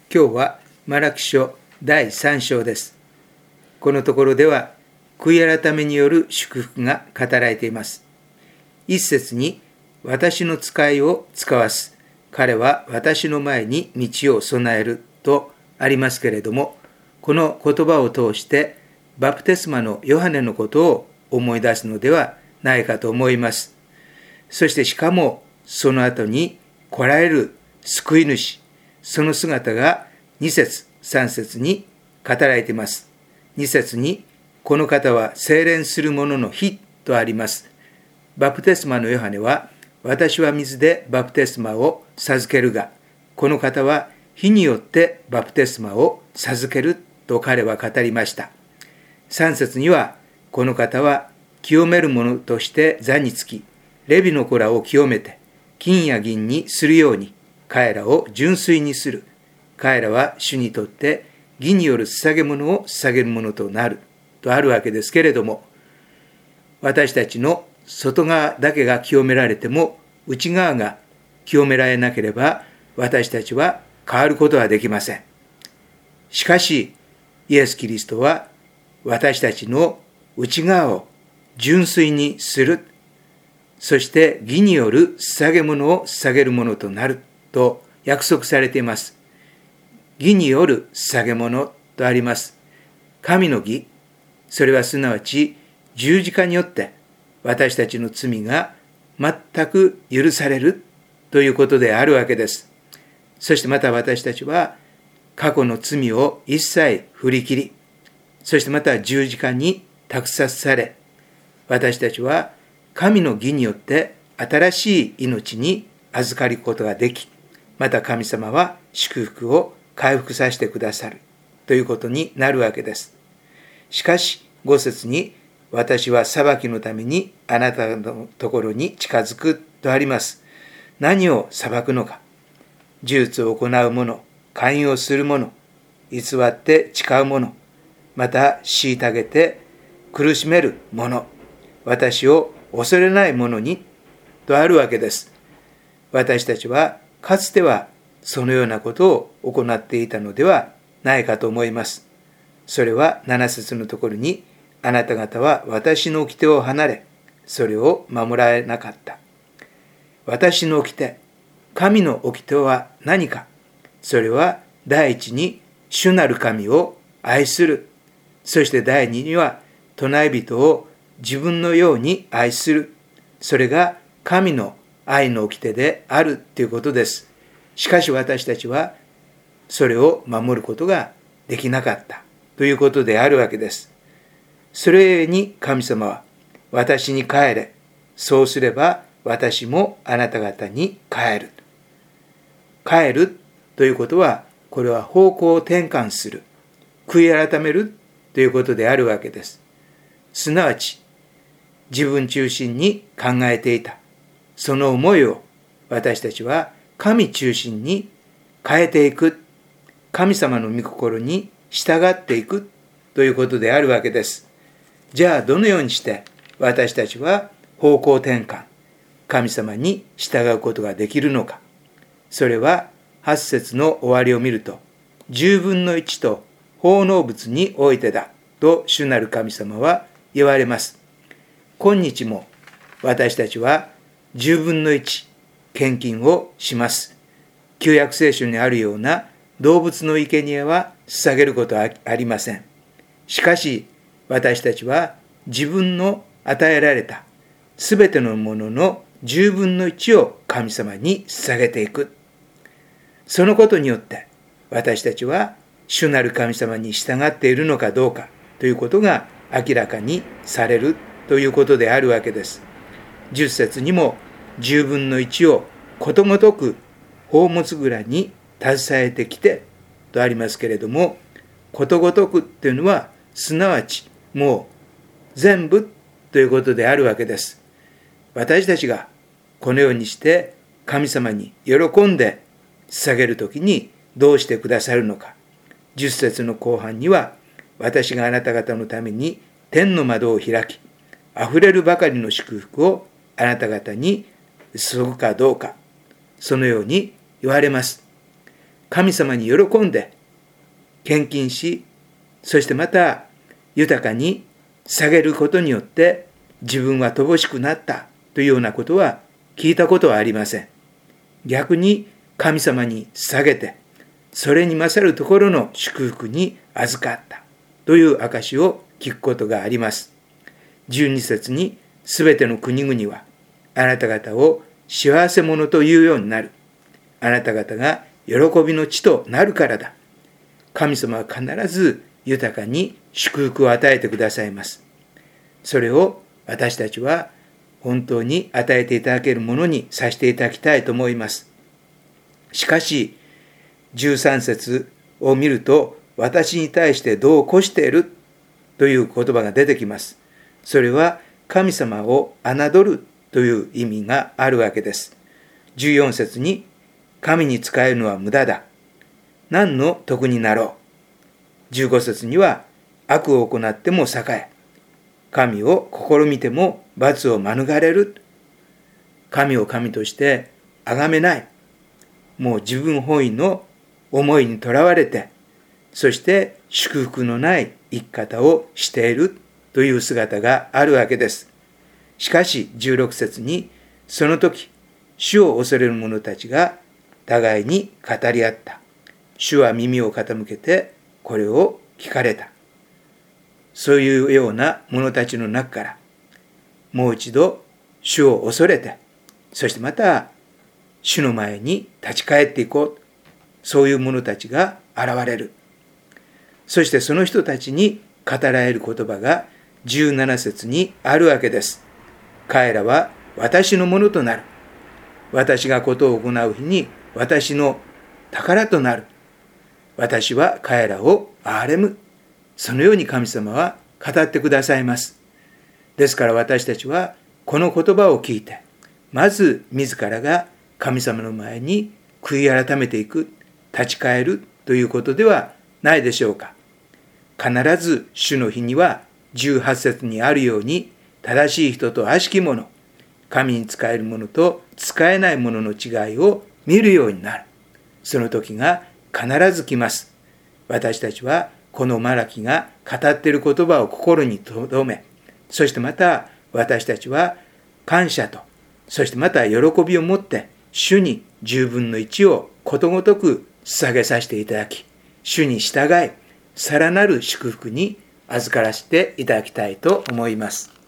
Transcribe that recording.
今日はマラキ書第3章です。このところでは悔い改めによる祝福が語られています。一節に私の使いを使わす、彼は私の前に道を備えるとありますけれども、この言葉を通してバプテスマのヨハネのことを思い出すのではないかと思います。そしてしかもその後に来られる救い主、その姿が2節3節に語られています。2節にこの方は精錬する者の火とあります。バプテスマのヨハネは私は水でバプテスマを授けるが、この方は火によってバプテスマを授けると彼は語りました。3節にはこの方は清める者として座につき、レビの子らを清めて金や銀にするように彼らを純粋にする。彼らは主にとって義による捧げ物を捧げるものとなるとあるわけですけれども、私たちの外側だけが清められても内側が清められなければ私たちは変わることはできません。しかしイエス・キリストは私たちの内側を純粋にする、そして義による捧げ物を捧げるものとなると約束されています。義による捧げ物とあります。神の義、それはすなわち十字架によって私たちの罪が全く許されるということであるわけです。そしてまた私たちは過去の罪を一切振り切り、そしてまた十字架に託さされ、私たちは神の義によって新しい命に預かることができ、また神様は祝福を回復させてくださるということになるわけです。しかし5節に私は裁きのためにあなたのところに近づくとあります。何を裁くのか。呪術を行う者、勧誘をする者、偽って誓う者、また虐げて苦しめる者、私を恐れない者にとあるわけです。私たちはかつてはそのようなことを行っていたのではないかと思います。それは7節のところに、あなた方は私の掟を離れ、それを守られなかった。私の掟、神の掟は何か。それは第一に主なる神を愛する。そして第二には隣人を自分のように愛する。それが神の愛の掟であるということです。しかし私たちはそれを守ることができなかったということであるわけです。それゆえに神様は私に帰れ、そうすれば私もあなた方に帰る。帰るということは、これは方向を転換する、悔い改めるということであるわけです。すなわち自分中心に考えていたその思いを私たちは神中心に変えていく、神様の御心に従っていくということであるわけです。じゃあどのようにして私たちは方向転換、神様に従うことができるのか。それは8節の終わりを見ると、10分の1と奉納物においてだと主なる神様は言われます。今日も私たちは10分の1献金をします。旧約聖書にあるような動物の生贄は捧げることはありません。しかし私たちは自分の与えられたすべてのものの10分の1を神様に捧げていく。そのことによって私たちは主なる神様に従っているのかどうかということが明らかにされるということであるわけです。10節にも10分の1をことごとく宝物蔵に携えてきてとありますけれども、ことごとくっていうのはすなわちもう全部ということであるわけです。私たちがこのようにして神様に喜んで捧げるときにどうしてくださるのか。10節の後半には、私があなた方のために天の窓を開き、あふれるばかりの祝福をあなた方に注ぐかどうか、そのように言われます。 神様に喜んで献金し、そしてまた豊かに下げることによって自分は乏しくなったというようなことは聞いたことはありません。逆に神様に下げて、それに勝るところの祝福に預かったという証を聞くことがあります。12節に、すべての国々はあなた方を幸せ者というようになる。あなた方が喜びの地となるからだ。神様は必ず豊かに祝福を与えてくださいます。それを私たちは本当に与えていただけるものにさせていただきたいと思います。しかし、13節を見ると、私に対してどうこしているという言葉が出てきます。それは神様を侮るという意味があるわけです。14節に、神に仕えるのは無駄だ。何の得になろう。15節には、悪を行っても栄え、神を試みても罰を免れる。神を神として崇めない。もう自分本位の思いにとらわれて、そして祝福のない生き方をしているという姿があるわけです。しかし16節に、その時、主を恐れる者たちが互いに語り合った。主は耳を傾けてこれを聞かれた。そういうような者たちの中から、もう一度主を恐れて、そしてまた主の前に立ち返っていこう。そういう者たちが現れる。そしてその人たちに語られる言葉が17節にあるわけです。彼らは私のものとなる。私がことを行う日に私の宝となる。私は彼らを憐れむ。そのように神様は語ってくださいます。ですから私たちはこの言葉を聞いて、まず自らが神様の前に悔い改めていく、立ち返るということではないでしょうか。必ず主の日には18節にあるように、正しい人と悪しき者、神に仕える者と仕えない者の違いを見るようになる。その時が必ず来ます。私たちはこのマラキが語っている言葉を心に留め、そしてまた私たちは感謝と、そしてまた喜びを持って主に10分の1をことごとく捧げさせていただき、主に従い、さらなる祝福に預からせていただきたいと思います。